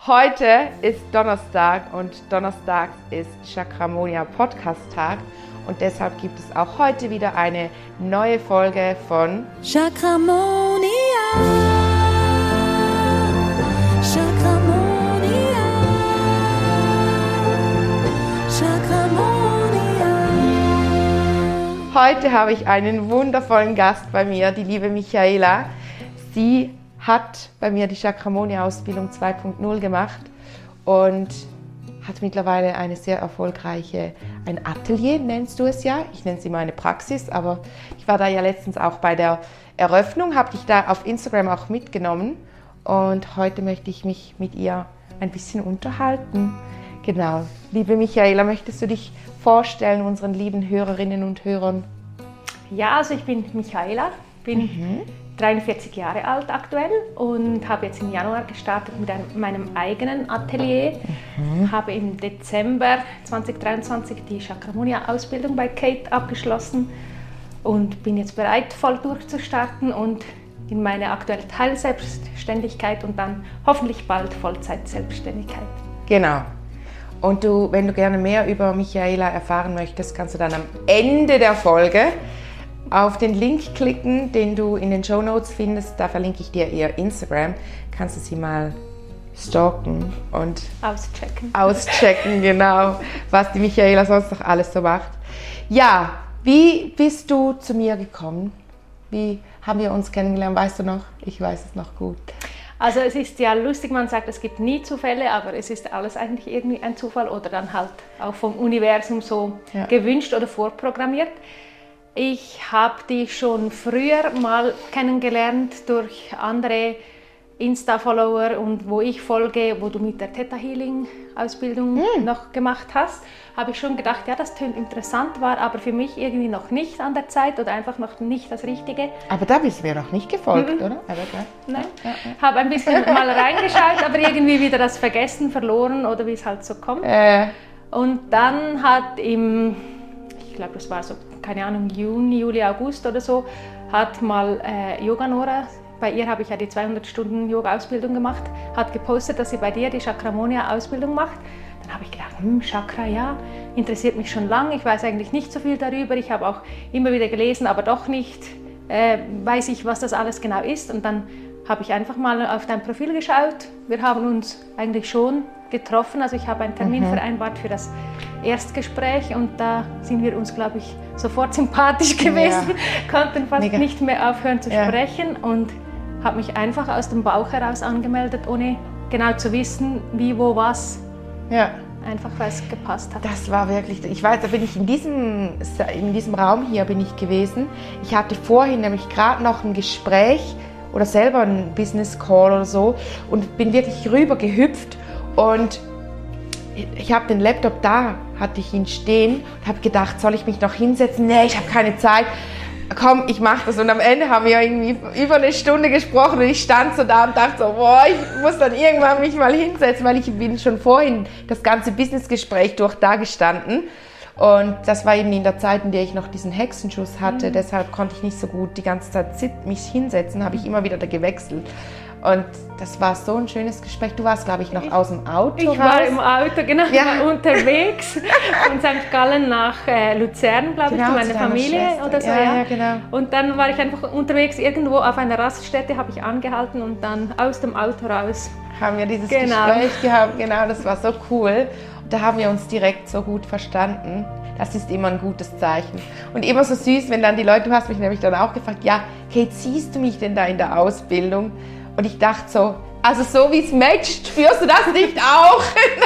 Heute ist Donnerstag und Donnerstag ist Chakramonia Podcast Tag und deshalb gibt es auch heute wieder eine neue Folge von Chakramonia. Chakramonia. Chakramonia. Heute habe ich einen wundervollen Gast bei mir, die liebe Michaela. Sie hat bei mir die Chakramonia-Ausbildung 2.0 gemacht und hat mittlerweile eine sehr erfolgreiche, ein Atelier nennst du es ja. Ich nenne es immer eine Praxis, aber ich war da ja letztens auch bei der Eröffnung, habe dich da auf Instagram auch mitgenommen und heute möchte ich mich mit ihr ein bisschen unterhalten. Genau. Liebe Michaela, möchtest du dich vorstellen unseren lieben Hörerinnen und Hörern? Ja, also ich bin Michaela, bin 43 Jahre alt aktuell und habe jetzt im Januar gestartet mit meinem eigenen Atelier. Habe im Dezember 2023 die Chakramonia-Ausbildung bei Kate abgeschlossen und bin jetzt bereit, voll durchzustarten und in meine aktuelle Teilselbstständigkeit und dann hoffentlich bald Vollzeit-Selbstständigkeit. Genau. Und wenn du gerne mehr über Michaela erfahren möchtest, kannst du dann am Ende der Folge auf den Link klicken, den du in den Shownotes findest. Da verlinke ich dir ihr Instagram. Kannst du sie mal stalken und auschecken, genau, was die Michaela sonst noch alles so macht. Ja, wie bist du zu mir gekommen? Wie haben wir uns kennengelernt? Weißt du noch? Ich weiß es noch gut. Also es ist ja lustig, man sagt, es gibt nie Zufälle, aber es ist alles eigentlich irgendwie ein Zufall oder dann halt auch vom Universum so gewünscht oder vorprogrammiert. Ich habe dich schon früher mal kennengelernt durch andere Insta-Follower und wo ich folge, wo du mit der Theta Healing Ausbildung noch gemacht hast, habe ich schon gedacht, ja, das tönt interessant, war aber für mich irgendwie noch nicht an der Zeit oder einfach noch nicht das Richtige. Aber da bist du mir noch nicht gefolgt, oder? Nein, habe ein bisschen mal reingeschaut, aber irgendwie wieder das Vergessen, verloren oder wie es halt so kommt. Und dann hat ich glaube, das war so, keine Ahnung, Juni, Juli, August oder so, hat mal Yoga Nora, bei ihr habe ich ja die 200 Stunden Yoga-Ausbildung gemacht, hat gepostet, dass sie bei dir die Chakramonia-Ausbildung macht. Dann habe ich gedacht, Chakra, ja, interessiert mich schon lange, ich weiß eigentlich nicht so viel darüber, ich habe auch immer wieder gelesen, aber doch nicht weiß ich, was das alles genau ist. Und dann habe ich einfach mal auf dein Profil geschaut, wir haben uns eigentlich schon getroffen, also ich habe einen Termin vereinbart für das Erstgespräch und da sind wir uns, glaube ich, sofort sympathisch gewesen, konnten fast nicht mehr aufhören zu sprechen und habe mich einfach aus dem Bauch heraus angemeldet, ohne genau zu wissen, wie, wo, was. Ja. Einfach, weil es gepasst hat. Das war wirklich, ich weiß, da bin ich in diesem Raum hier bin ich gewesen. Ich hatte vorhin nämlich gerade noch ein Gespräch oder selber einen Business Call oder so und bin wirklich rüber gehüpft und ich habe den Laptop da, hatte ich ihn stehen und habe gedacht, soll ich mich noch hinsetzen? Nee, ich habe keine Zeit. Komm, ich mache das. Und am Ende haben wir irgendwie über eine Stunde gesprochen und ich stand so da und dachte so, boah, ich muss dann irgendwann mich mal hinsetzen, weil ich bin schon vorhin das ganze Businessgespräch durch da gestanden. Und das war eben in der Zeit, in der ich noch diesen Hexenschuss hatte. Deshalb konnte ich nicht so gut die ganze Zeit mich hinsetzen, habe ich immer wieder da gewechselt. Und das war so ein schönes Gespräch. Du warst, glaube ich, noch aus dem Auto Ich war im Auto, genau, war unterwegs von St. Gallen nach Luzern, glaube ich, zu meiner Familie oder so. Ja, genau. Und dann war ich einfach unterwegs irgendwo auf einer Raststätte, habe ich angehalten und dann aus dem Auto raus. Haben wir dieses Gespräch gehabt, genau, das war so cool. Und da haben wir uns direkt so gut verstanden. Das ist immer ein gutes Zeichen. Und immer so süß, wenn dann die Leute, du hast mich nämlich dann auch gefragt, ja, Kate, siehst du mich denn da in der Ausbildung? Und ich dachte so, also so wie es matcht, spürst du das nicht auch?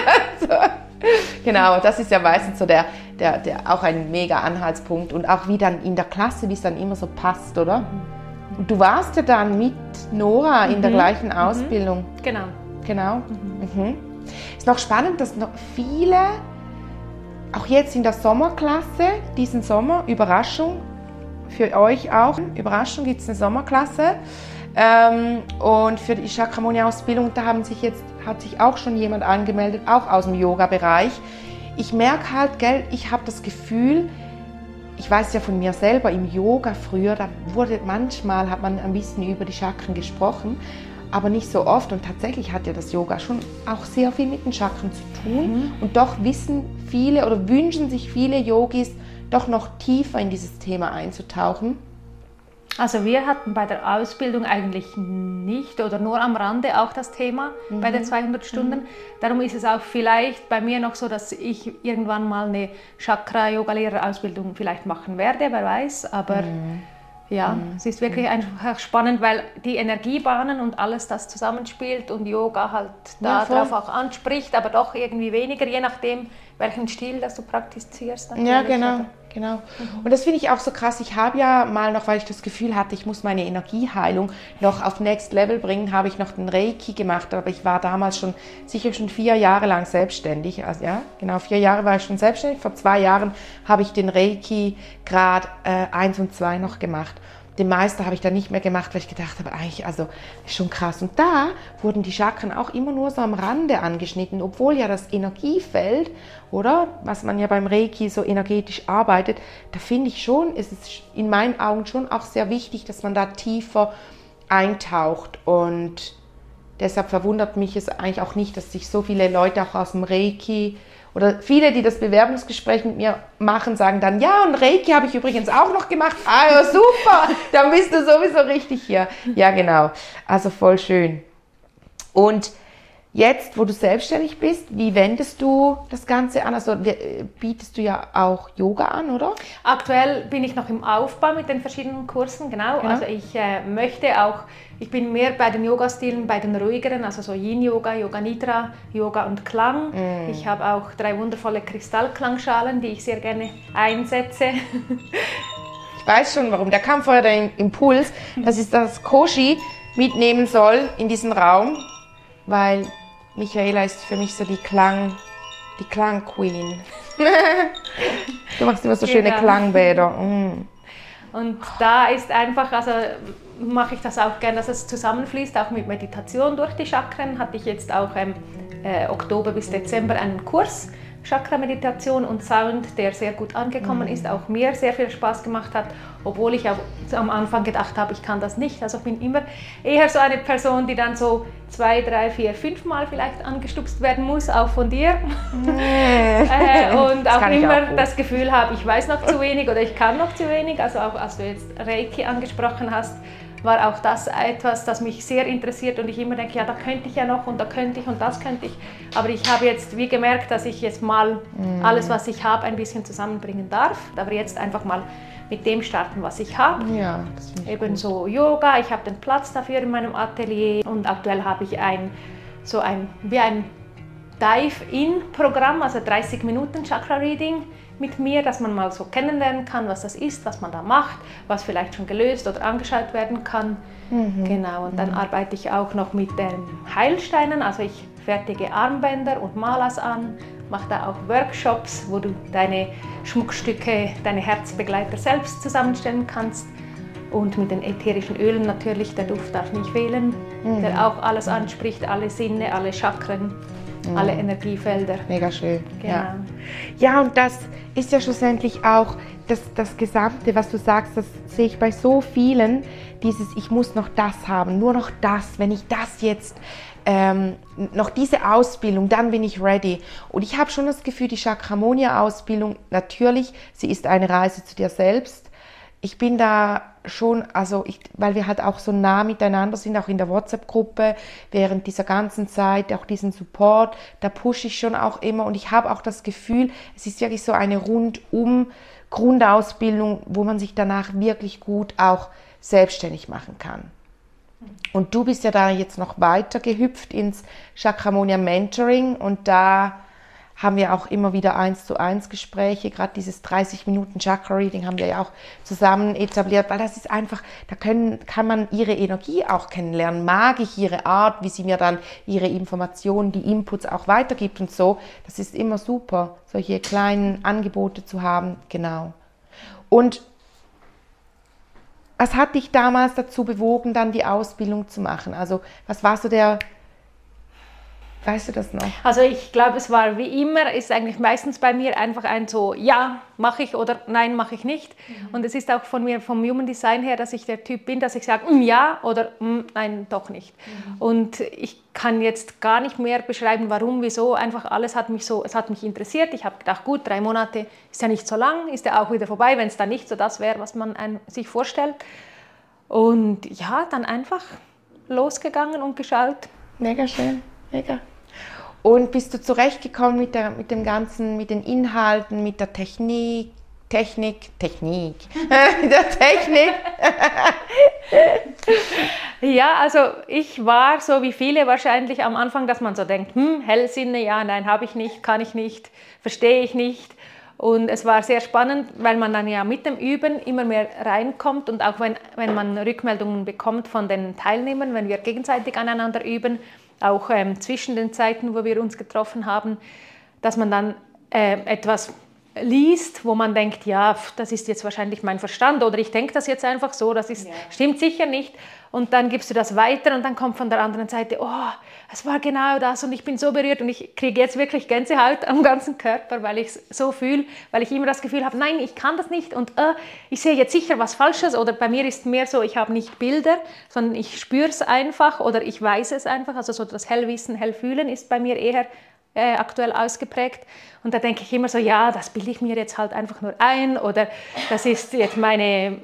Genau, das ist ja meistens so der auch ein mega Anhaltspunkt. Und auch wie dann in der Klasse, wie es dann immer so passt, oder? Und du warst ja dann mit Nora in der gleichen Ausbildung. Genau. Ist noch spannend, dass noch viele, auch jetzt in der Sommerklasse, diesen Sommer, Überraschung, für euch auch, Überraschung, gibt es eine Sommerklasse. Und für die Chakramonia-Ausbildung, da hat sich auch schon jemand angemeldet, auch aus dem Yoga-Bereich. Ich merke halt, ich habe das Gefühl, ich weiß ja von mir selber, im Yoga früher, hat man ein bisschen über die Chakren gesprochen, aber nicht so oft. Und tatsächlich hat ja das Yoga schon auch sehr viel mit den Chakren zu tun. Und doch wissen viele oder wünschen sich viele Yogis, doch noch tiefer in dieses Thema einzutauchen. Also wir hatten bei der Ausbildung eigentlich nicht oder nur am Rande auch das Thema bei den 200 Stunden. Darum ist es auch vielleicht bei mir noch so, dass ich irgendwann mal eine Chakra-Yoga-Lehrerausbildung vielleicht machen werde, wer weiß. Aber ja, es ist wirklich einfach spannend, weil die Energiebahnen und alles das zusammenspielt und Yoga halt darauf auch anspricht, aber doch irgendwie weniger, je nachdem, welchen Stil das du praktizierst. Ja, genau. Und das finde ich auch so krass. Ich habe ja mal noch, weil ich das Gefühl hatte, ich muss meine Energieheilung noch auf Next Level bringen, habe ich noch den Reiki gemacht. Aber ich war damals sicher schon 4 Jahre lang selbstständig. Also ja, genau, 4 Jahre war ich schon selbstständig. Vor 2 Jahren habe ich den Reiki Grad 1 und 2 noch gemacht. Den Meister habe ich dann nicht mehr gemacht, weil ich gedacht habe, eigentlich, also ist schon krass. Und da wurden die Chakren auch immer nur so am Rande angeschnitten, obwohl ja das Energiefeld, oder, was man ja beim Reiki so energetisch arbeitet, da finde ich schon, ist es in meinen Augen schon auch sehr wichtig, dass man da tiefer eintaucht. Und deshalb verwundert mich es eigentlich auch nicht, dass sich so viele Leute auch aus dem Reiki oder viele, die das Bewerbungsgespräch mit mir machen, sagen dann, ja, und Reiki habe ich übrigens auch noch gemacht. Ah ja, super, dann bist du sowieso richtig hier. Ja, genau. Also voll schön. Und jetzt, wo du selbstständig bist, wie wendest du das Ganze an? Also bietest du ja auch Yoga an, oder? Aktuell bin ich noch im Aufbau mit den verschiedenen Kursen, genau. Also ich bin mehr bei den Yoga-Stilen, bei den ruhigeren, also so Yin-Yoga, Yoga Nidra, Yoga und Klang. Ich habe auch 3 wundervolle Kristallklangschalen, die ich sehr gerne einsetze. Ich weiß schon, warum. Da kam vorher der Impuls, dass ich das Koshi mitnehmen soll in diesen Raum, weil Michaela ist für mich so die Klang-Queen. Du machst immer so schöne Klangbäder. Und da ist einfach, also mache ich das auch gerne, dass es zusammenfließt, auch mit Meditation durch die Chakren. Hatte ich jetzt auch Oktober bis Dezember einen Kurs, Chakra-Meditation und Sound, der sehr gut angekommen ist, auch mir sehr viel Spaß gemacht hat, obwohl ich auch am Anfang gedacht habe, ich kann das nicht. Also ich bin immer eher so eine Person, die dann so 2, 3, 4, 5 Mal vielleicht angestupst werden muss, auch von dir. Und auch immer das Gefühl habe, ich weiß noch zu wenig oder ich kann noch zu wenig. Also auch als du jetzt Reiki angesprochen hast, war auch das etwas, das mich sehr interessiert und ich immer denke, ja, da könnte ich ja noch und da könnte ich und das könnte ich. Aber ich habe jetzt wie gemerkt, dass ich jetzt mal alles, was ich habe, ein bisschen zusammenbringen darf. Aber jetzt einfach mal mit dem starten, was ich habe. Ja, eben gut. So Yoga, ich habe den Platz dafür in meinem Atelier und aktuell habe ich ein Dive-In-Programm, also 30 Minuten Chakra-Reading mit mir, dass man mal so kennenlernen kann, was das ist, was man da macht, was vielleicht schon gelöst oder angeschaut werden kann. Genau, und dann arbeite ich auch noch mit den Heilsteinen, also ich fertige Armbänder und Malas an, mache da auch Workshops, wo du deine Schmuckstücke, deine Herzbegleiter selbst zusammenstellen kannst. Und mit den ätherischen Ölen natürlich, der Duft darf nicht fehlen, der auch alles anspricht, alle Sinne, alle Chakren, alle Energiefelder. Mega schön. Genau. Ja, und das ist ja schlussendlich auch das Gesamte, was du sagst, das sehe ich bei so vielen, dieses ich muss noch das haben, nur noch das, wenn ich das jetzt, noch diese Ausbildung, dann bin ich ready. Und ich habe schon das Gefühl, die Chakramonia-Ausbildung, natürlich, sie ist eine Reise zu dir selbst. Ich bin da schon, weil wir halt auch so nah miteinander sind, auch in der WhatsApp-Gruppe, während dieser ganzen Zeit, auch diesen Support, da pushe ich schon auch immer und ich habe auch das Gefühl, es ist wirklich so eine rundum Grundausbildung, wo man sich danach wirklich gut auch selbstständig machen kann. Und du bist ja da jetzt noch weiter gehüpft ins Chakramonia Mentoring und da haben wir auch immer wieder 1:1 Gespräche, gerade dieses 30 Minuten Chakra-Reading haben wir ja auch zusammen etabliert, weil das ist einfach, kann man ihre Energie auch kennenlernen, mag ich ihre Art, wie sie mir dann ihre Informationen, die Inputs auch weitergibt und so, das ist immer super, solche kleinen Angebote zu haben, genau. Und was hat dich damals dazu bewogen, dann die Ausbildung zu machen? Also was war so der Weißt du das noch? Also ich glaube, es war wie immer, ist eigentlich meistens bei mir einfach ein so, ja, mache ich oder nein, mache ich nicht. Und es ist auch von mir, vom Human Design her, dass ich der Typ bin, dass ich sage, ja oder nein, doch nicht. Und ich kann jetzt gar nicht mehr beschreiben, warum, wieso, einfach alles hat mich so, es hat mich interessiert. Ich habe gedacht, gut, 3 Monate ist ja nicht so lang, ist ja auch wieder vorbei, wenn es dann nicht so das wäre, was man sich vorstellt. Und ja, dann einfach losgegangen und geschaut. Mega schön, mega. Und bist du zurechtgekommen mit dem Ganzen, mit den Inhalten, mit der Technik? Ja, also ich war so wie viele wahrscheinlich am Anfang, dass man so denkt, Hellsinne, ja, nein, habe ich nicht, kann ich nicht, verstehe ich nicht. Und es war sehr spannend, weil man dann ja mit dem Üben immer mehr reinkommt und auch wenn man Rückmeldungen bekommt von den Teilnehmern, wenn wir gegenseitig aneinander üben, auch zwischen den Zeiten, wo wir uns getroffen haben, dass man dann etwas liest, wo man denkt, ja, das ist jetzt wahrscheinlich mein Verstand oder ich denke das jetzt einfach so, das ist, stimmt sicher nicht. Und dann gibst du das weiter und dann kommt von der anderen Seite, oh, es war genau das und ich bin so berührt und ich kriege jetzt wirklich Gänsehaut am ganzen Körper, weil ich es so fühle, weil ich immer das Gefühl habe, nein, ich kann das nicht und ich sehe jetzt sicher was Falsches oder bei mir ist mehr so, ich habe nicht Bilder, sondern ich spüre es einfach oder ich weiß es einfach, also so das Hellwissen, Hellfühlen ist bei mir eher aktuell ausgeprägt und da denke ich immer so, ja, das bilde ich mir jetzt halt einfach nur ein oder das ist jetzt mein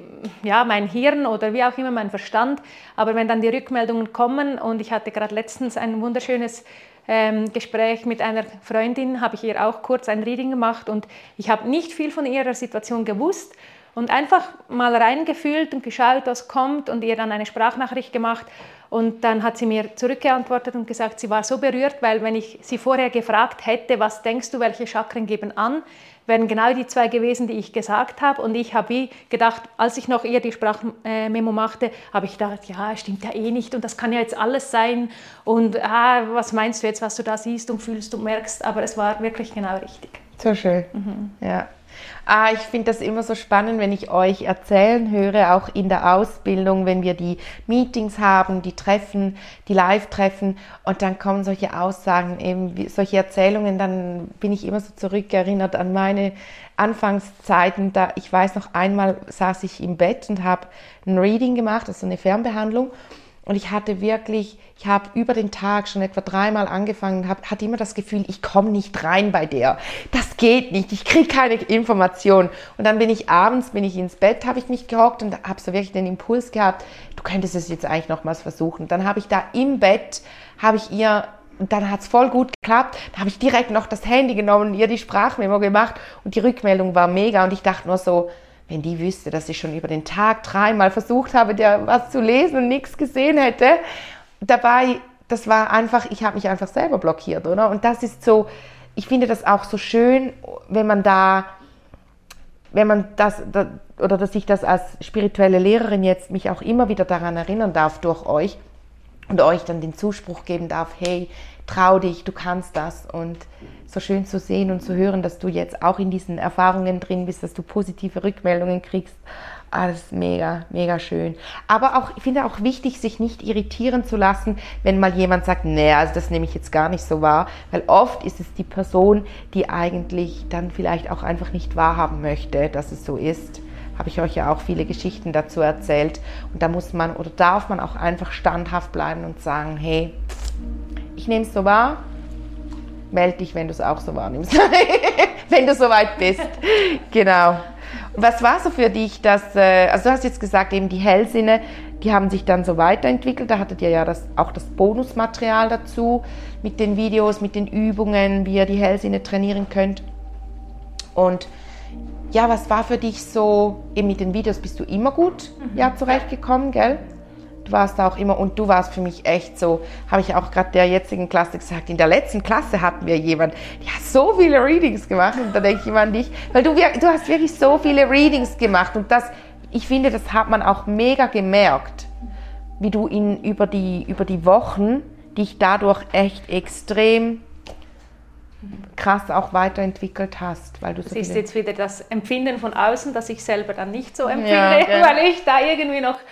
Hirn oder wie auch immer, mein Verstand, aber wenn dann die Rückmeldungen kommen und ich hatte gerade letztens ein wunderschönes Gespräch mit einer Freundin, habe ich ihr auch kurz ein Reading gemacht und ich habe nicht viel von ihrer Situation gewusst und einfach mal reingefühlt und geschaut, was kommt und ihr dann eine Sprachnachricht gemacht. Und dann hat sie mir zurückgeantwortet und gesagt, sie war so berührt, weil wenn ich sie vorher gefragt hätte, was denkst du, welche Chakren geben an, wären genau die 2 gewesen, die ich gesagt habe. Und ich habe wie gedacht, als ich noch eher die Sprachmemo machte, habe ich gedacht, ja, stimmt ja eh nicht und das kann ja jetzt alles sein. Und was meinst du jetzt, was du da siehst und fühlst und merkst? Aber es war wirklich genau richtig. So schön, ja. Ich finde das immer so spannend, wenn ich euch erzählen höre, auch in der Ausbildung, wenn wir die Meetings haben, die Treffen, die Live-Treffen und dann kommen solche Aussagen, eben solche Erzählungen, dann bin ich immer so zurückerinnert an meine Anfangszeiten. Ich weiß noch einmal saß ich im Bett und habe ein Reading gemacht, also eine Fernbehandlung. Und ich habe über den Tag schon etwa 3-mal angefangen, hatte immer das Gefühl, ich komme nicht rein bei der. Das geht nicht, ich kriege keine Information. Und dann bin ich abends ins Bett, habe ich mich gehockt und habe so wirklich den Impuls gehabt, du könntest es jetzt eigentlich nochmals versuchen. Dann habe ich da im Bett, und dann hat es voll gut geklappt, da habe ich direkt noch das Handy genommen und ihr die Sprachmemo gemacht und die Rückmeldung war mega und ich dachte nur so, wenn die wüsste, dass ich schon über den Tag 3-mal versucht habe, der was zu lesen und nichts gesehen hätte. Dabei, das war einfach, ich habe mich einfach selber blockiert, oder? Und das ist so, ich finde das auch so schön, dass ich das als spirituelle Lehrerin jetzt mich auch immer wieder daran erinnern darf durch euch und euch dann den Zuspruch geben darf, hey, trau dich, du kannst das und so schön zu sehen und zu hören, dass du jetzt auch in diesen Erfahrungen drin bist, dass du positive Rückmeldungen kriegst. Das ist mega, mega schön. Aber auch, ich finde auch wichtig, sich nicht irritieren zu lassen, wenn mal jemand sagt, nee, also das nehme ich jetzt gar nicht so wahr, weil oft ist es die Person, die eigentlich dann vielleicht auch einfach nicht wahrhaben möchte, dass es so ist. Habe ich euch ja auch viele Geschichten dazu erzählt. Und da muss man oder darf man auch einfach standhaft bleiben und sagen, hey, ich nehme es so wahr, melde dich, wenn du es auch so wahrnimmst, wenn du soweit bist. Genau. Und was war so für dich, also du hast jetzt gesagt, eben die Hellsinne, die haben sich dann so weiterentwickelt, da hattet ihr ja auch das Bonusmaterial dazu, mit den Videos, mit den Übungen, wie ihr die Hellsinne trainieren könnt. Und ja, was war für dich so, eben mit den Videos bist du immer gut zurechtgekommen, gell? Du warst auch immer, und du warst für mich echt so, habe ich auch gerade der jetzigen Klasse gesagt, in der letzten Klasse hatten wir jemanden, der hat so viele Readings gemacht und da denke ich immer an dich, weil du hast wirklich so viele Readings gemacht und ich finde, das hat man auch mega gemerkt, wie du ihn über die Wochen dich dadurch echt extrem krass auch weiterentwickelt hast. Weil du so ist jetzt wieder das Empfinden von außen, das ich selber dann nicht so empfinde, weil ich da irgendwie noch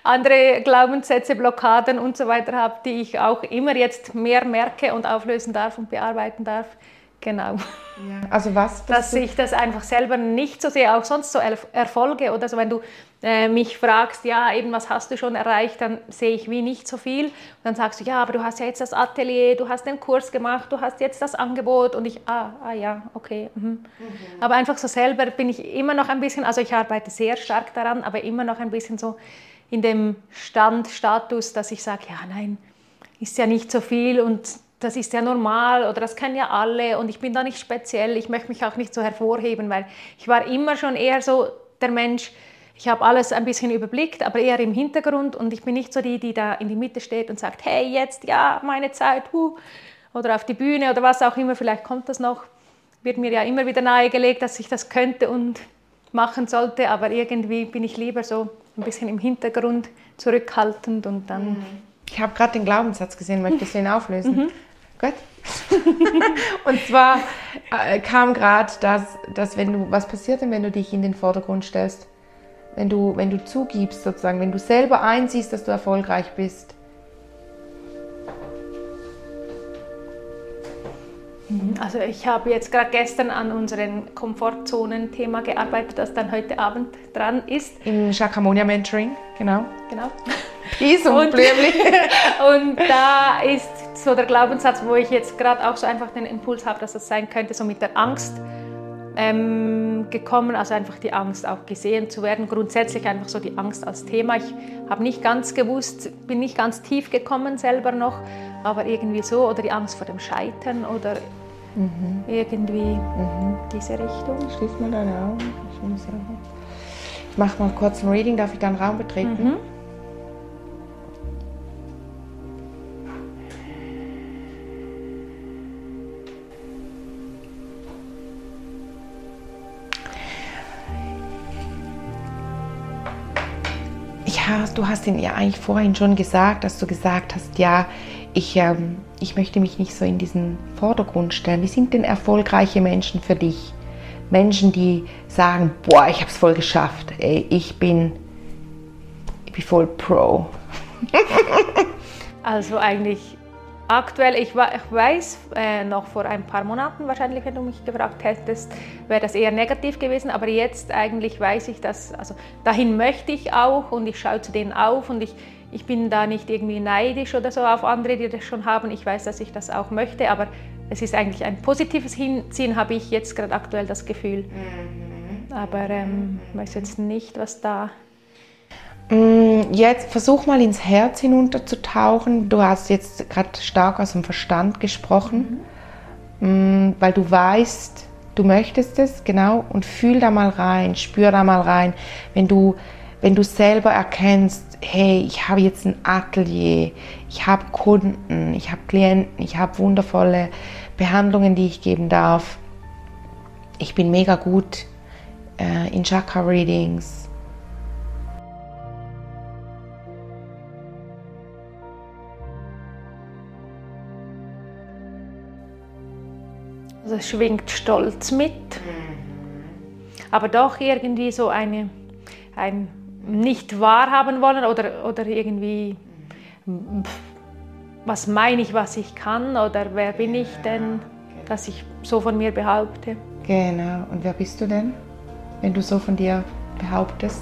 andere Glaubenssätze, Blockaden und so weiter habe, die ich auch immer jetzt mehr merke und auflösen darf und bearbeiten darf. Genau. Ja. Also was? Dass ich das einfach selber nicht so sehe, auch sonst so Erfolge oder so, wenn du mich fragst, ja, eben was hast du schon erreicht, dann sehe ich wie nicht so viel. Und dann sagst du, ja, aber du hast ja jetzt das Atelier, du hast den Kurs gemacht, du hast jetzt das Angebot und ich, ja, okay. Aber einfach so selber bin ich immer noch ein bisschen, also ich arbeite sehr stark daran, aber immer noch ein bisschen so in dem Status, dass ich sage, ja, nein, ist ja nicht so viel und das ist ja normal oder das kennen ja alle und ich bin da nicht speziell, ich möchte mich auch nicht so hervorheben, weil ich war immer schon eher so der Mensch, ich habe alles ein bisschen überblickt, aber eher im Hintergrund und ich bin nicht so die da in die Mitte steht und sagt, hey, jetzt, ja, meine Zeit, oder auf die Bühne oder was auch immer, vielleicht kommt das noch, wird mir ja immer wieder nahegelegt, dass ich das könnte und machen sollte, aber irgendwie bin ich lieber so ein bisschen im Hintergrund zurückhaltend und dann... Ich habe gerade den Glaubenssatz gesehen, möchtest du ihn auflösen? Gut. Und zwar kam gerade, dass wenn du, was passiert denn, wenn du dich in den Vordergrund stellst? Wenn du zugibst sozusagen, wenn du selber einsiehst, dass du erfolgreich bist. Also ich habe jetzt gerade gestern an unserem Komfortzonen-Thema gearbeitet, das dann heute Abend dran ist. Im Shakyamuni Mentoring, genau. Genau. Und und da ist so der Glaubenssatz, wo ich jetzt gerade auch so einfach den Impuls habe, dass das sein könnte, so mit der Angst gekommen, also einfach die Angst auch gesehen zu werden, grundsätzlich einfach so die Angst als Thema. Ich habe nicht ganz gewusst, bin nicht ganz tief gekommen selber noch, aber irgendwie so, oder die Angst vor dem Scheitern oder irgendwie diese Richtung. Schließ mal deine Augen. Ich mache mal kurz ein Reading, darf ich deinen Raum betreten? Du hast ihn ja eigentlich vorhin schon gesagt, dass du gesagt hast, ja, ich möchte mich nicht so in diesen Vordergrund stellen. Wie sind denn erfolgreiche Menschen für dich? Menschen, die sagen, boah, ich habe es voll geschafft, ey, ich bin voll Pro. Also eigentlich aktuell, ich weiß, noch vor ein paar Monaten wahrscheinlich, wenn du mich gefragt hättest, wäre das eher negativ gewesen, aber jetzt eigentlich weiß ich, dass, also dahin möchte ich auch und ich schaue zu denen auf und ich bin da nicht irgendwie neidisch oder so auf andere, die das schon haben. Ich weiß, dass ich das auch möchte, aber es ist eigentlich ein positives Hinziehen, habe ich jetzt gerade aktuell das Gefühl. Aber ich weiß jetzt nicht, was da... Jetzt versuch mal ins Herz hinunterzutauchen. Du hast jetzt gerade stark aus dem Verstand gesprochen, weil du weißt, du möchtest es, genau, und fühl da mal rein, spür da mal rein. Wenn du selber erkennst, hey, ich habe jetzt ein Atelier, ich habe Kunden, ich habe Klienten, ich habe wundervolle Behandlungen, die ich geben darf. Ich bin mega gut in Chakra-Readings. Also es schwingt Stolz mit, aber doch irgendwie so ein nicht wahrhaben wollen oder irgendwie, was meine ich, was ich kann oder wer bin ich denn, dass ich so von mir behaupte. Genau, und wer bist du denn, wenn du so von dir behauptest?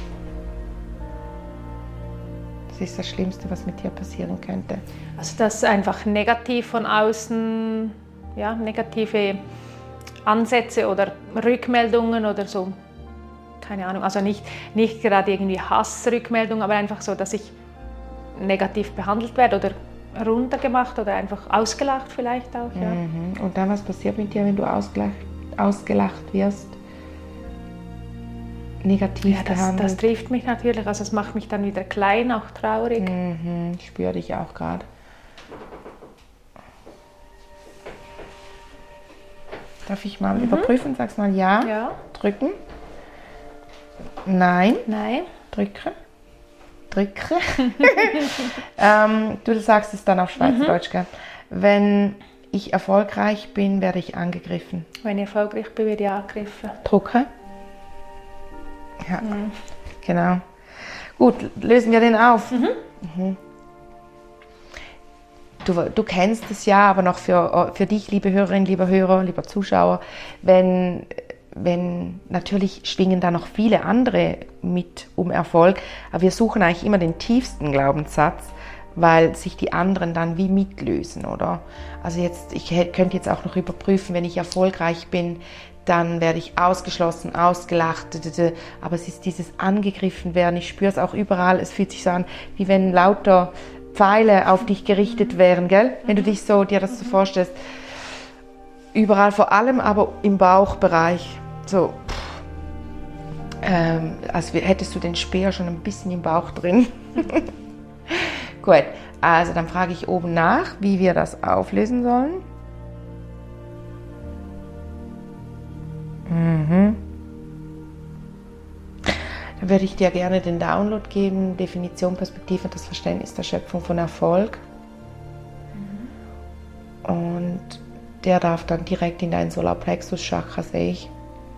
Das ist das Schlimmste, was mit dir passieren könnte. Also dass einfach negativ von außen, ja, negative Ansätze oder Rückmeldungen oder so, keine Ahnung, also nicht gerade irgendwie Hassrückmeldungen, aber einfach so, dass ich negativ behandelt werde oder runtergemacht oder einfach ausgelacht vielleicht auch. Ja. Und dann, was passiert mit dir, wenn du ausgelacht wirst? Negativ behandelt? Das trifft mich natürlich, also es macht mich dann wieder klein, auch traurig. Ich spüre dich auch gerade. Darf ich mal überprüfen? Sagst mal ja. Ja. Drücken. Nein. Nein. Drücke. Du sagst es dann auf Schweizerdeutsch, gell? Wenn ich erfolgreich bin, werde ich angegriffen. Wenn ich erfolgreich bin, werde ich angegriffen. Drucke. Ja, genau. Gut, lösen wir den auf. Mhm. Du kennst es ja, aber noch für dich, liebe Hörerinnen, lieber Hörer, lieber Zuschauer, wenn natürlich schwingen da noch viele andere mit um Erfolg, aber wir suchen eigentlich immer den tiefsten Glaubenssatz, weil sich die anderen dann wie mitlösen, oder? Also ich könnte jetzt auch noch überprüfen, wenn ich erfolgreich bin, dann werde ich ausgeschlossen, ausgelacht, aber es ist dieses angegriffen werden, ich spüre es auch überall, es fühlt sich so an, wie wenn lauter Pfeile auf dich gerichtet wären, gell? Wenn du dir das so vorstellst. Überall, vor allem aber im Bauchbereich. So, als hättest du den Speer schon ein bisschen im Bauch drin. Gut, also dann frage ich oben nach, wie wir das auflösen sollen. Dann würde ich dir gerne den Download geben, Definition, Perspektive und das Verständnis der Schöpfung von Erfolg. Und der darf dann direkt in dein Solarplexus-Chakra, sehe ich.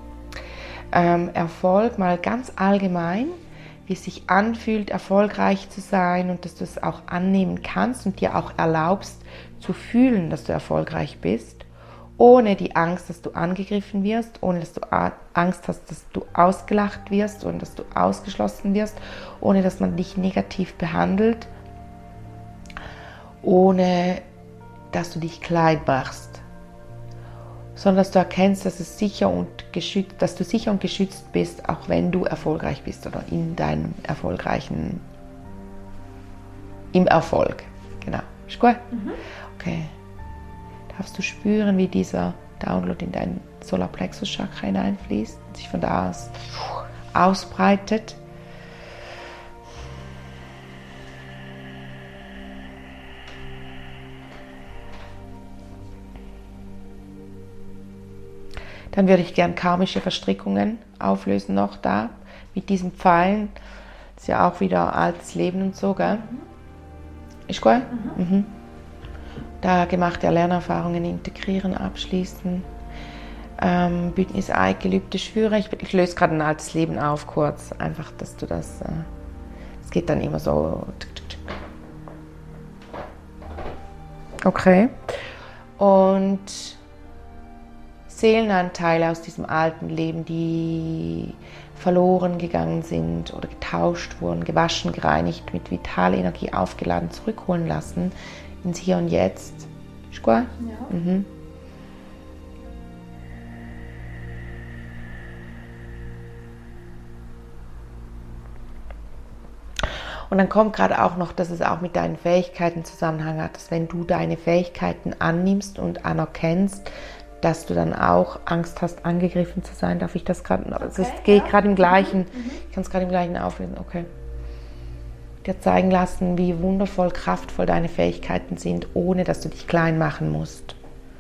Erfolg mal ganz allgemein, wie es sich anfühlt, erfolgreich zu sein und dass du es auch annehmen kannst und dir auch erlaubst zu fühlen, dass du erfolgreich bist. Ohne die Angst, dass du angegriffen wirst, ohne dass du Angst hast, dass du ausgelacht wirst und dass du ausgeschlossen wirst, ohne dass man dich negativ behandelt, ohne dass du dich klein machst, sondern dass du erkennst, dass du sicher und geschützt bist, auch wenn du erfolgreich bist oder in deinem im Erfolg. Genau. Ist gut? Okay. Darfst du spüren, wie dieser Download in dein Solarplexus-Chakra hineinfließt und sich von da aus ausbreitet. Dann würde ich gern karmische Verstrickungen auflösen noch da, mit diesen Pfeilen. Das ist ja auch wieder altes Leben und so, gell? Ist gut? Da gemachte Lernerfahrungen integrieren, abschließen. Bündnis Eid, Gelübde, Schwüre. Ich löse gerade ein altes Leben auf, kurz. Einfach, dass du das... Es geht dann immer so... Okay. Und Seelenanteile aus diesem alten Leben, die verloren gegangen sind oder getauscht wurden, gewaschen, gereinigt, mit vitaler Energie aufgeladen, zurückholen lassen ins Hier und Jetzt. Ist gut? Ja. Und dann kommt gerade auch noch, dass es auch mit deinen Fähigkeiten Zusammenhang hat, dass wenn du deine Fähigkeiten annimmst und anerkennst, dass du dann auch Angst hast, angegriffen zu sein. Darf ich das gerade? Okay, es geht gerade im Gleichen. Ich kann es gerade im Gleichen auflösen. Okay. Dir zeigen lassen, wie wundervoll, kraftvoll deine Fähigkeiten sind, ohne dass du dich klein machen musst.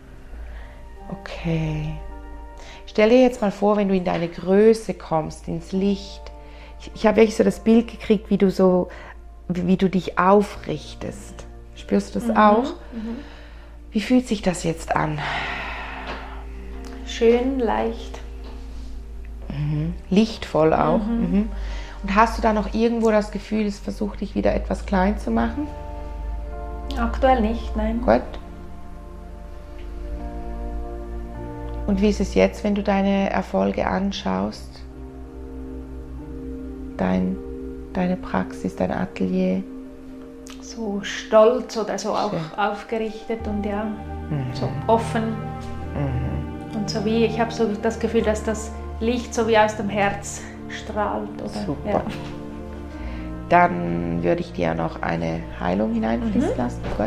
Okay. Stell dir jetzt mal vor, wenn du in deine Größe kommst, ins Licht. Ich habe wirklich so das Bild gekriegt, wie du dich aufrichtest. Spürst du das auch? Wie fühlt sich das jetzt an? Schön, leicht. Lichtvoll auch. Und hast du da noch irgendwo das Gefühl, es versucht dich wieder etwas klein zu machen? Aktuell nicht, nein. Gut. Und wie ist es jetzt, wenn du deine Erfolge anschaust? Deine Praxis, dein Atelier? So stolz oder so auch aufgerichtet und ja, so offen. Und so wie, ich habe so das Gefühl, dass das Licht so wie aus dem Herz strahlt. Oder, super. Ja. Dann würde ich dir noch eine Heilung hineinfließen lassen. Gut.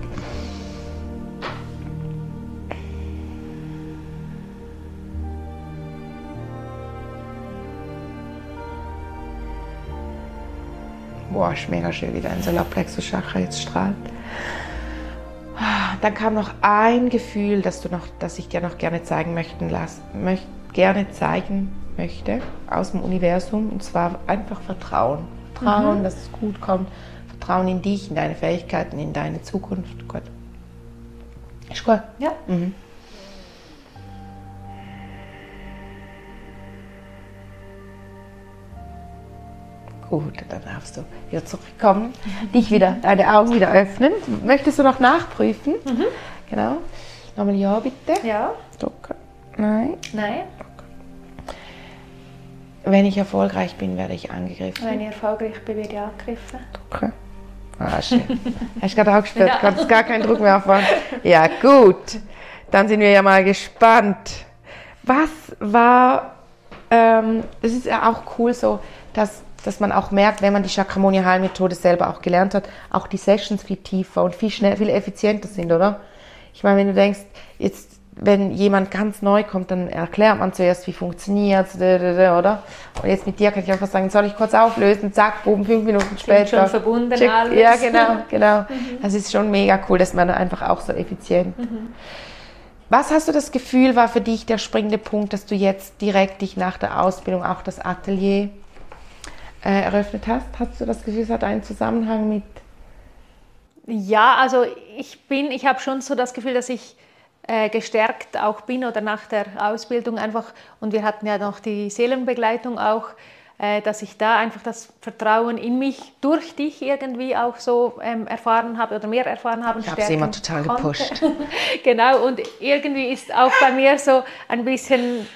Boah, ist mega schön, wie dein Solarplexus-Chakra jetzt strahlt. Dann kam noch ein Gefühl, das ich dir noch gerne zeigen möchte aus dem Universum, und zwar einfach Vertrauen. Vertrauen, dass es gut kommt. Vertrauen in dich, in deine Fähigkeiten, in deine Zukunft. Gut. Ist gut? Ja. Gut, dann darfst du wieder zurückkommen, deine Augen wieder öffnen. Möchtest du noch nachprüfen? Genau. Nochmal ja, bitte. Ja. Okay. Nein. Nein. Okay. Wenn ich erfolgreich bin, werde ich angegriffen. Wenn ich erfolgreich bin, werde ich angegriffen. Okay. Ah, schön. Hast du gerade auch gespürt, du kannst gar keinen Druck mehr aufbauen. Ja, gut. Dann sind wir ja mal gespannt. Was war, das ist ja auch cool so, dass man auch merkt, wenn man die Chakramonia-Heilmethode selber auch gelernt hat, auch die Sessions viel tiefer und viel effizienter sind, oder? Ich meine, wenn du denkst, jetzt, wenn jemand ganz neu kommt, dann erklärt man zuerst, wie funktioniert es, oder? Und jetzt mit dir kann ich einfach sagen, soll ich kurz auflösen, zack, boom, 5 Minuten später. Schon verbunden alles. Ja, genau. Das ist schon mega cool, dass man einfach auch so effizient. Was hast du das Gefühl, war für dich der springende Punkt, dass du jetzt direkt dich nach der Ausbildung auch das Atelier eröffnet hast? Hast du das Gefühl, es hat einen Zusammenhang mit? Ja, also ich habe schon so das Gefühl, dass ich gestärkt auch bin oder nach der Ausbildung einfach, und wir hatten ja noch die Seelenbegleitung auch, dass ich da einfach das Vertrauen in mich durch dich irgendwie auch so erfahren habe oder mehr erfahren habe. Ich habe es immer total gepusht. Genau, und irgendwie ist auch bei mir so ein bisschen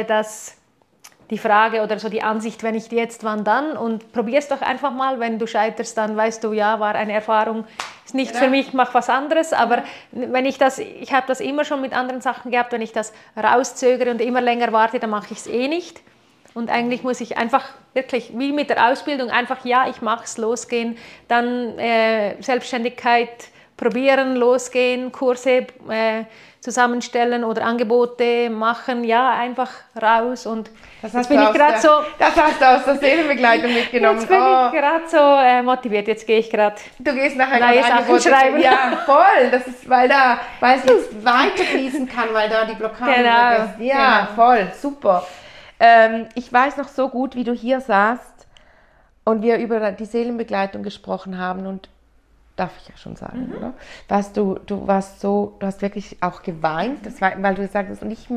die Frage oder so die Ansicht, wenn nicht jetzt, wann dann? Und probier es doch einfach mal, wenn du scheiterst, dann weißt du, ja, war eine Erfahrung, ist nicht für mich, mach was anderes, aber wenn ich habe das immer schon mit anderen Sachen gehabt, wenn ich das rauszögere und immer länger warte, dann mache ich es eh nicht. Und eigentlich muss ich einfach wirklich, wie mit der Ausbildung, einfach, ja, ich mache es, losgehen, dann Selbstständigkeit probieren, losgehen, Kurse zusammenstellen oder Angebote machen, ja, einfach raus. Und das hast du aus der Seelenbegleitung mitgenommen. Jetzt bin ich gerade so motiviert, jetzt gehe ich gerade neue Sachen schreiben. Ja, voll, das ist, weil es jetzt weiterfließen kann, weil da die Blockade ist. Ja, genau. Voll, super. Ich weiß noch so gut, wie du hier saßt und wir über die Seelenbegleitung gesprochen haben, und darf ich ja schon sagen, oder? Du hast wirklich auch geweint, weil du gesagt hast, und ich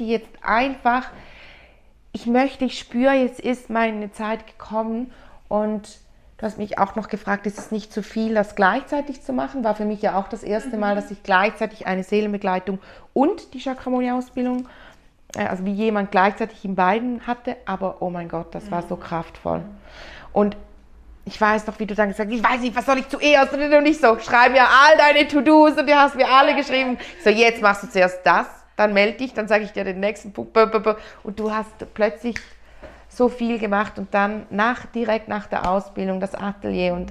spüre, jetzt ist meine Zeit gekommen, und du hast mich auch noch gefragt, ist es nicht zu viel, das gleichzeitig zu machen? War für mich ja auch das erste Mal, dass ich gleichzeitig eine Seelenbegleitung und die Chakramonia-Ausbildung, also wie jemand gleichzeitig in beiden hatte, aber oh mein Gott, das war so kraftvoll. Und ich weiß noch, wie du dann gesagt hast, ich weiß nicht, was soll ich zuerst? Und ich so, schreib mir all deine To-Dos, und du hast mir alle geschrieben. So, jetzt machst du zuerst das, dann melde dich, dann sage ich dir den nächsten Punkt. Und du hast plötzlich so viel gemacht, und dann direkt nach der Ausbildung das Atelier. Und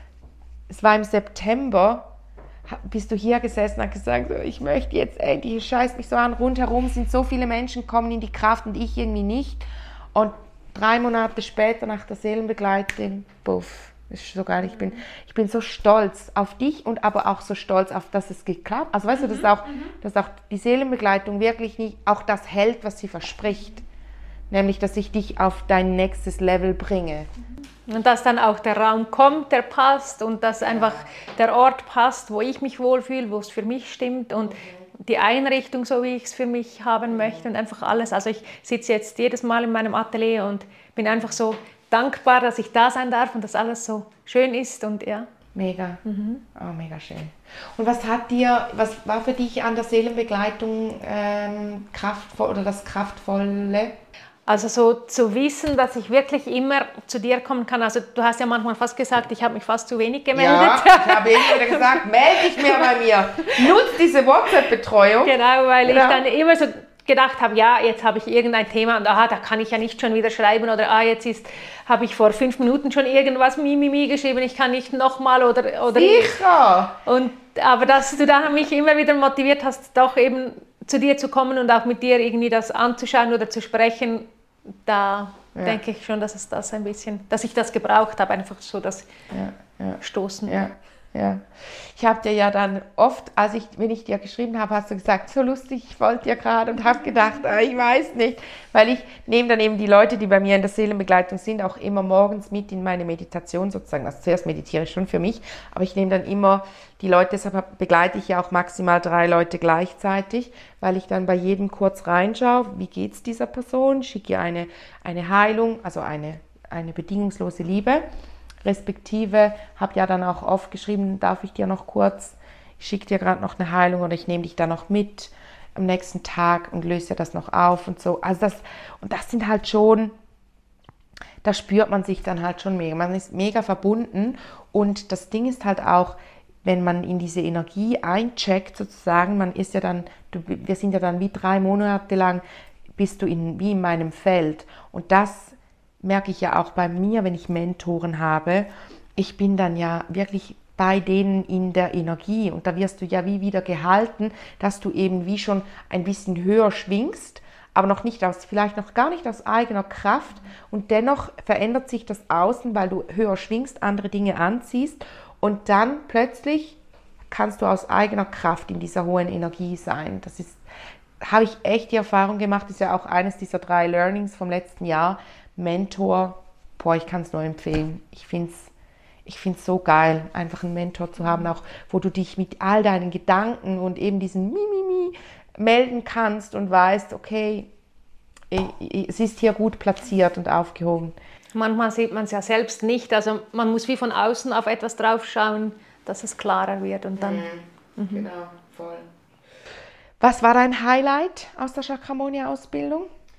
es war im September, bist du hier gesessen und hast gesagt, so, ich möchte jetzt endlich, es scheißt mich so an, rundherum sind so viele Menschen, kommen in die Kraft und ich irgendwie nicht. Und 3 Monate später nach der Seelenbegleitung, puff, ist so geil. Ich bin so stolz auf dich, und aber auch so stolz auf, dass es geklappt hat. Also weißt du, dass auch die Seelenbegleitung wirklich nicht auch das hält, was sie verspricht. Nämlich, dass ich dich auf dein nächstes Level bringe. Und dass dann auch der Raum kommt, der passt, und dass einfach der Ort passt, wo ich mich wohlfühle, wo es für mich stimmt, und die Einrichtung, so wie ich es für mich haben möchte, und einfach alles. Also ich sitze jetzt jedes Mal in meinem Atelier und bin einfach so dankbar, dass ich da sein darf und dass alles so schön ist, und ja. Mega. Oh, mega schön. Und was war für dich an der Seelenbegleitung kraftvoll oder das Kraftvolle? Also so zu wissen, dass ich wirklich immer zu dir kommen kann. Also du hast ja manchmal fast gesagt, ich habe mich fast zu wenig gemeldet. Ja, ich habe immer wieder gesagt, melde dich mehr bei mir. Nutz diese WhatsApp-Betreuung. Genau, weil ich dann immer so gedacht habe, ja, jetzt habe ich irgendein Thema und da kann ich ja nicht schon wieder schreiben, oder habe ich vor 5 Minuten schon irgendwas geschrieben, ich kann nicht nochmal oder sicher. Aber dass du dann mich immer wieder motiviert hast, doch eben zu dir zu kommen und auch mit dir irgendwie das anzuschauen oder zu sprechen, da denke ich schon, dass es das ein bisschen, dass ich das gebraucht habe, einfach so das Stoßen. Ja. Ich habe dir ja dann oft, wenn ich dir geschrieben habe, hast du gesagt, so lustig, ich wollte dir gerade, und habe gedacht, ich weiß nicht, weil ich nehme dann eben die Leute, die bei mir in der Seelenbegleitung sind, auch immer morgens mit in meine Meditation sozusagen. Also zuerst meditiere ich schon für mich, aber ich nehme dann immer die Leute, deshalb begleite ich ja auch maximal 3 Leute gleichzeitig, weil ich dann bei jedem kurz reinschaue, wie geht es dieser Person, schicke ihr eine Heilung, also eine eine bedingungslose Liebe. Respektive, habe ja dann auch oft geschrieben, darf ich dir noch kurz, ich schicke dir gerade noch eine Heilung oder ich nehme dich da noch mit am nächsten Tag und löse dir das noch auf und so. Also das sind halt schon, da spürt man sich dann halt schon mega. Man ist mega verbunden und das Ding ist halt auch, wenn man in diese Energie eincheckt sozusagen, man ist ja dann, wir sind ja dann wie 3 Monate lang, bist du wie in meinem Feld und das merke ich ja auch bei mir, wenn ich Mentoren habe, ich bin dann ja wirklich bei denen in der Energie und da wirst du ja wie wieder gehalten, dass du eben wie schon ein bisschen höher schwingst, aber noch nicht vielleicht noch gar nicht aus eigener Kraft und dennoch verändert sich das Außen, weil du höher schwingst, andere Dinge anziehst und dann plötzlich kannst du aus eigener Kraft in dieser hohen Energie sein. Habe ich echt die Erfahrung gemacht, ist ja auch eines dieser 3 Learnings vom letzten Jahr, Mentor, ich kann es nur empfehlen. Ich finde es so geil, einfach einen Mentor zu haben, auch wo du dich mit all deinen Gedanken und eben diesen Mimimi melden kannst und weißt, okay, es ist hier gut platziert und aufgehoben. Manchmal sieht man es ja selbst nicht, also man muss wie von außen auf etwas drauf schauen, dass es klarer wird und dann... Genau, voll. Was war dein Highlight aus der Chakramonia-Ausbildung?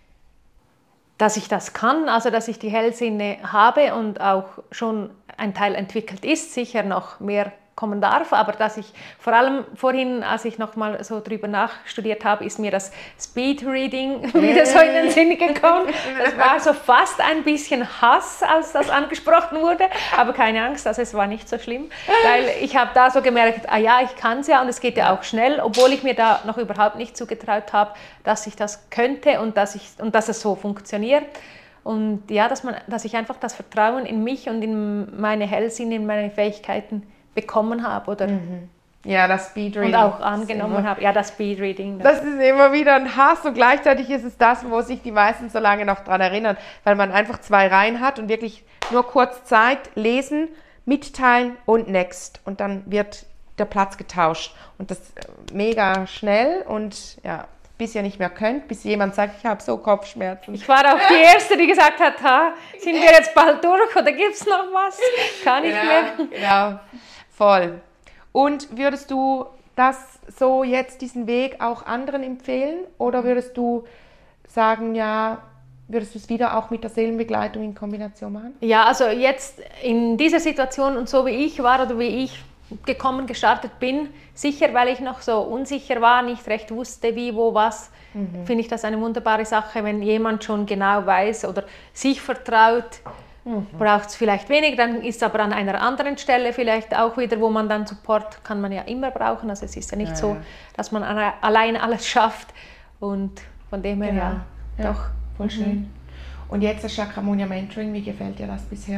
Dass ich das kann, also dass ich die Hellsinne habe und auch schon ein Teil entwickelt ist, sicher noch mehr kommen darf, aber dass ich vor allem vorhin, als ich noch mal so drüber nachstudiert habe, ist mir das Speed-Reading wieder so in den Sinn gekommen. Das war so fast ein bisschen Hass, als das angesprochen wurde, aber keine Angst, also es war nicht so schlimm, weil ich habe da so gemerkt, ich kann es ja und es geht ja auch schnell, obwohl ich mir da noch überhaupt nicht zugetraut habe, dass ich das könnte und dass es so funktioniert. Und ja, dass ich einfach das Vertrauen in mich und in meine Hellsinne, in meine Fähigkeiten bekommen habe oder ja, das Speedreading. Und auch angenommen habe. Ja, das Speedreading. Das ist immer wieder ein Hass und gleichzeitig ist es das, wo sich die meisten so lange noch dran erinnern, weil man einfach 2 Reihen hat und wirklich nur kurz Zeit, lesen, mitteilen und next. Und dann wird der Platz getauscht. Und das mega schnell und ja, bis ihr nicht mehr könnt, bis jemand sagt, ich habe so Kopfschmerzen. Ich war auch die Erste, die gesagt hat, sind wir jetzt bald durch oder gibt es noch was? Kann ich mehr? Genau. Voll. Und würdest du das so jetzt, diesen Weg auch anderen empfehlen? Oder würdest du sagen, ja, würdest du es wieder auch mit der Seelenbegleitung in Kombination machen? Ja, also jetzt in dieser Situation und so wie ich war oder wie ich gestartet bin, sicher, weil ich noch so unsicher war, nicht recht wusste, wie, wo, was, finde ich das eine wunderbare Sache, wenn jemand schon genau weiß oder sich vertraut. Braucht es vielleicht wenig, dann ist es aber an einer anderen Stelle vielleicht auch wieder, wo man dann Support kann man ja immer brauchen. Also es ist ja nicht so, dass man allein alles schafft und von dem her doch. Voll schön. Und jetzt das Chakramonia Mentoring, wie gefällt dir das bisher?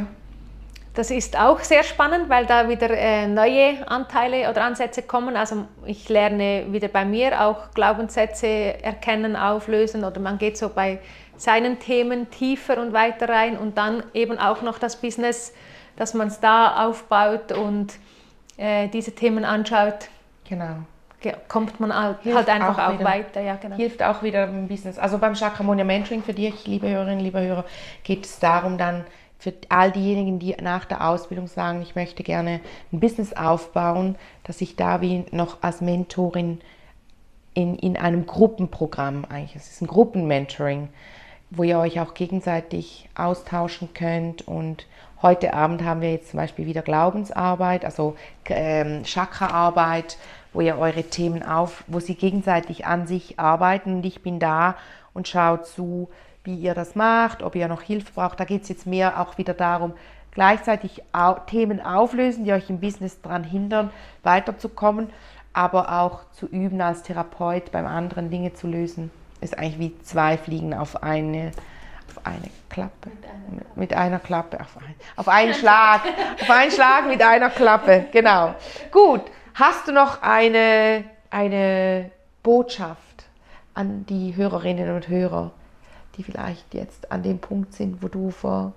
Das ist auch sehr spannend, weil da wieder neue Anteile oder Ansätze kommen. Also ich lerne wieder bei mir auch Glaubenssätze erkennen, auflösen oder man geht so bei seinen Themen tiefer und weiter rein und dann eben auch noch das Business, dass man es da aufbaut und diese Themen anschaut. Genau. Kommt man halt einfach auch weiter. Ja, genau. Hilft auch wieder im Business. Also beim Chakramonia Mentoring für dich, liebe Hörerinnen, liebe Hörer, geht es darum dann, für all diejenigen, die nach der Ausbildung sagen, ich möchte gerne ein Business aufbauen, dass ich da wie noch als Mentorin in einem Gruppenprogramm eigentlich, es ist ein Gruppenmentoring, wo ihr euch auch gegenseitig austauschen könnt. Und heute Abend haben wir jetzt zum Beispiel wieder Glaubensarbeit, also Chakraarbeit, wo ihr eure Themen wo sie gegenseitig an sich arbeiten und ich bin da und schaue zu, wie ihr das macht, ob ihr noch Hilfe braucht. Da geht es jetzt mehr auch wieder darum, gleichzeitig Themen auflösen, die euch im Business daran hindern, weiterzukommen, aber auch zu üben als Therapeut, beim anderen Dinge zu lösen. Ist eigentlich wie 2 Fliegen auf eine Klappe. Mit einer Klappe. Auf einen Schlag. Auf einen Schlag mit einer Klappe. Genau. Gut. Hast du noch eine Botschaft an die Hörerinnen und Hörer, die vielleicht jetzt an dem Punkt sind, wo du vor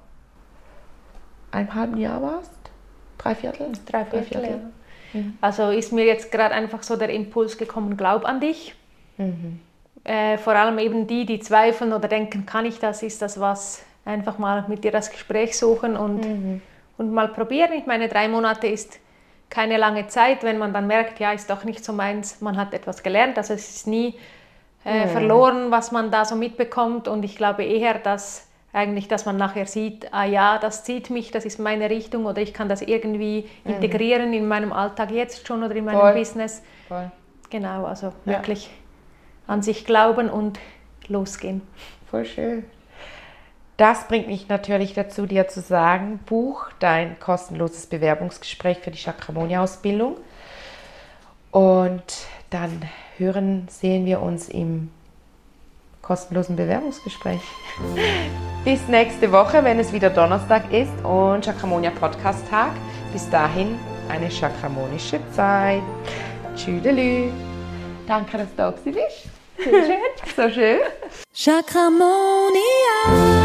einem halben Jahr warst? 3/4? 3/4, ja. Also ist mir jetzt gerade einfach so der Impuls gekommen, glaub an dich. Vor allem eben die zweifeln oder denken, kann ich das, ist das was einfach mal mit dir das Gespräch suchen und mal probieren. Ich meine, 3 Monate ist keine lange Zeit, wenn man dann merkt, ja, ist doch nicht so meins, man hat etwas gelernt, also es ist nie verloren, was man da so mitbekommt, und ich glaube eher, dass man nachher sieht, ja, das zieht mich, das ist meine Richtung, oder ich kann das irgendwie integrieren in meinem Alltag jetzt schon oder in meinem Business. Voll. Genau, also wirklich an sich glauben und losgehen. Voll schön. Das bringt mich natürlich dazu, dir zu sagen, buch dein kostenloses Bewerbungsgespräch für die Chakramonia-Ausbildung. Und dann sehen wir uns im kostenlosen Bewerbungsgespräch. Bis nächste Woche, wenn es wieder Donnerstag ist und Chakramonia Podcast Tag. Bis dahin eine chakramonische Zeit. Tschüdelü. Danke, dass du da bist. Schön. So schön. Chakramonia.